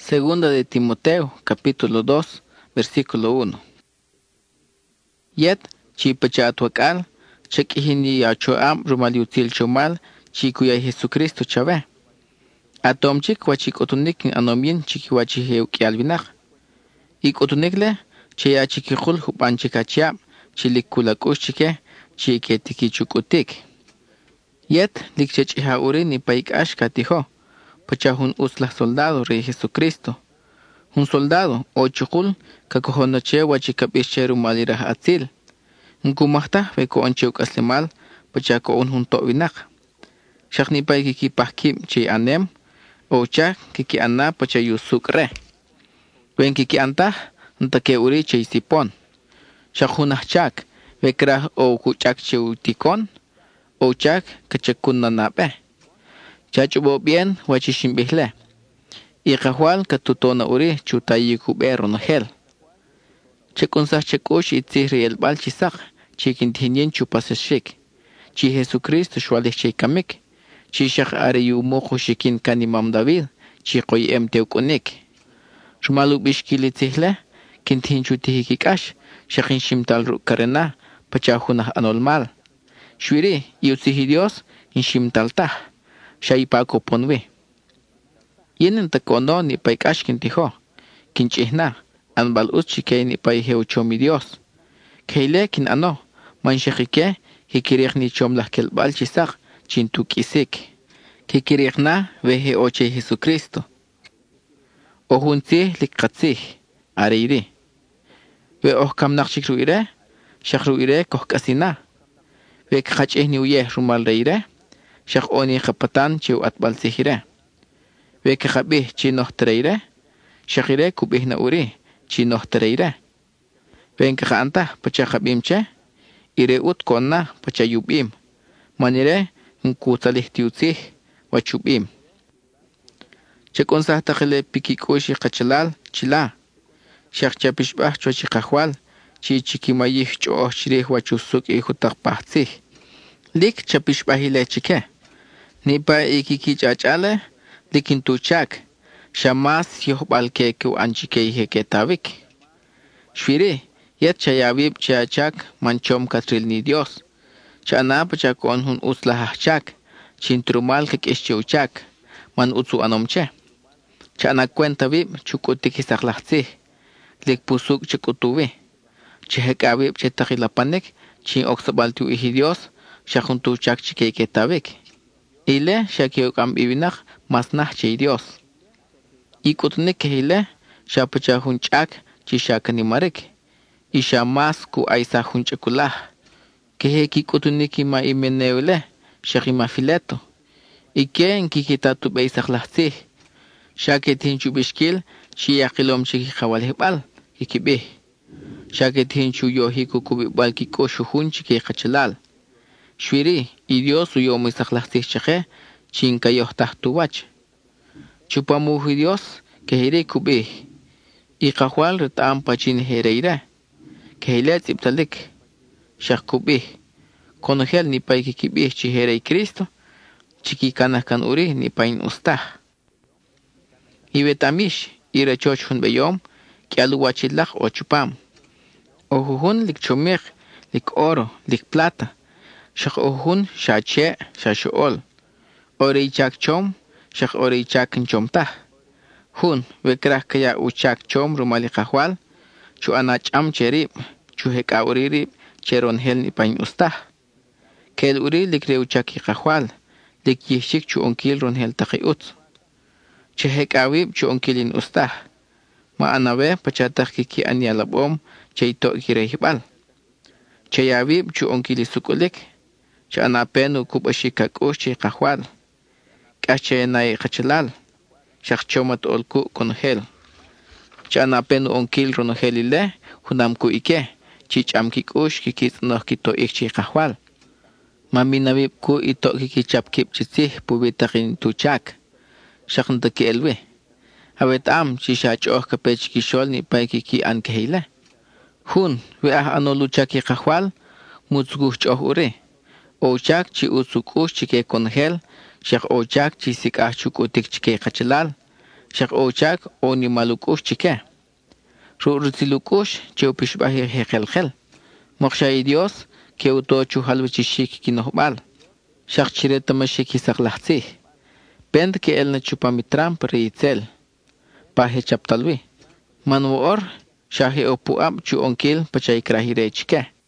Segunda de Timoteo, capítulo 2, versículo 1. Yet, chi pachatuakal, chekihini yachoam rumaliutil chomal, chikuya Jesucristo chave. Atomchik wachikotunik anomien chikiwachi alvinak. Ikotunikle, cheya chikikul hupanchikachiab, chilikulakushchike, chiketikichukutik. Yet, likchechiha uri ni paikash katiho. Pachahun usla soldado rey Jesucristo. Un soldado, o chukul, kakohonoche wachikapisheru malirah atzil. Un kumahta, veko oncheuk aslimal, pachako un junto vinak. Shakni pay kiki pahkim chi anem, o chak kiki anna pachayu sukre. Wen kiki antah, ntake uri chay sipon. Shakunah chak, vekrah o kuchak cheutikon, o chak kachakun nanape. Chachubo bien wachishimbihle. Iqahual katutona uri chutayi kubero no hel. Chekunsah chekush itzihri el bal chisak, chikintinyen chupasashik. Chi Jesucristo shwalih chaykamik. Chi shak ariyu mojo shikin kanimam David, chi koy teukonik. Shumaluk bishkili tihle, kintin chutihikikash, shakin shimtal ru karena, pachahunah anolmal. Shwiri, yutsihi Dios, in shimtaltah. Shaypako ponwe. Yenen takono ni paikash kintiho. Kinchihna. Anbal uchike ni paiheucho mi Dios. Keile kin ano. Manshekike. Kikirich ni chomlah kelbal chisak. Chintuk isik. Kikirichna vehe oche Jesucristo. Ohunzi likatzih. Areiri. Ve ohkamnak shikruire. Shakruire kohkasina. Ve kachih ni uyeh rumal reire. Shak oni kapatan chiu atbal sihire. Veke khabih chi nohtreire. Shakire kubih na uri chi nohtreire. Venke khanta pacha khabimche. Ire ut konna pacha yubim. Manire nkutalih tiutzih wachubim. Chekonsah takile pikikoshi kachalal chila. Shak chapishbah chochi kahwal. Chi chikimayih choh chirih wachusuk ihutak pahtzih. Lik chapishbahile chike. Nipa ikikichachale, likintuchak, shamas yohbalke ku anchike heke tavik. Shwiri, yet chayavib chachak, manchom katril ni Dios. Chana pachakon hun uslahachak, chintrumal kekishcheuchak, man utsu anomche. Chana cuenta vib chukutikisaklasih, likpusuk chukutuvi. Chehekavib chetakilapanek, chin oksabaltu ihi Dios, shahuntuchak chike tavik. Ile shakyokam ibinak masnah chay Dios. Ikutnik ile shapacha hunchak chishakanimarik. Isha mas ku aisa hunchakulah. Kehe kikutuniki ma imeneule shakima fileto. Ike en kikitatu beisaklahsih. Shaketin chubishkil shiyakilom chikikawalhibal kikibih. Shaketin chuyohiku kubibal kikoshu hunchiki kachalal. Shwiri, y Dios uyo misaklahsih chake, chinkayoh tahtuwach. Chupamuhi Dios, kehire kubih. Iqahual retam pachin hereire. Kehile tziptalik. Shak kubih. Konohel ni pay kikibih chiherei Cristo, chikikanakan uri ni pain ustah. Ibetamish, irachoch hun beyom, kialuwachilach o chupam. Ojuhun lik chumich, lik oro, lik plata. Shak ohun shache shashool. Ori chak chom, shak ori chak chomtah. Hun, vekrah kaya uchak chom rumali kahwal, chu anacham cherib, chu heka uririb, cheron hel ni pain ustah. Kel uri likre uchaki kahwal, lik yishik chu onkil ron hel takiut. Che heka wib chu onkilin ustah. Ma anawe pachatah kiki anyalabom, chayto kirehibal. Chayawib chu onkili sukulik, Chana penu kubashikak ushi kahwal. Kache nay kachalal. Shakchomat olku konhel. Chana penu onkil ronohelile. Hunamku ike. Chicham ush kikit noh kito ikchi kahwal. Maminabib ku ito kikichapkip chitsih pubitakin tuchak. Shakntaki elwe. Hawetam chishachoh kapech kishol ni pay kiki ankehile. Hun weah anoluchaki kahwal. Mutzguh choh ure. Ochak chi utsukush chike konhel, shak ochak chi sikah chukutik chike kachalal, Shak o chak o ni malukush chique. Ru'rutilukush che upishbahi hekelkel. Mokshay Dios que uto chuhalwichishik kinohbal. Shak chireta mashik hisaklahtzih. Pend que el na chupamitram riitzel. Pahe chaptalwi. Manuor shahe opuab chu onkil pachay krahire chike.